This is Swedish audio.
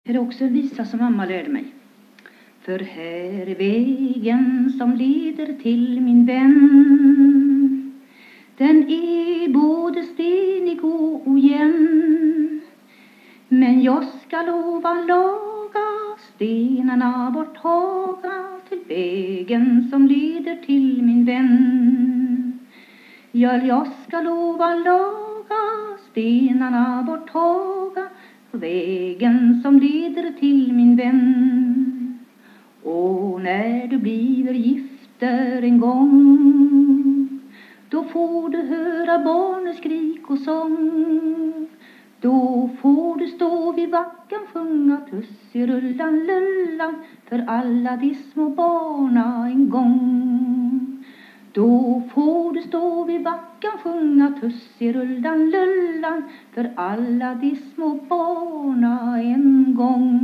är också en visa som mamma lärde mig. För här är vägen som leder till min vän. Den är både stenig och ojämn. Men jag ska lova laga stenarna borttaga till vägen som leder till min vän. Ja, jag ska lova laga stenarna borttaga på vägen som leder till min vän. Och när du blir gifter en gång, då får du höra barnens skrik och sång. Då får du stå vid backen, sjunga tusserullan lullan för alla de små barna en gång. Då får du stå vid backen, sjunga tusserullan lullan för alla de små barna en gång.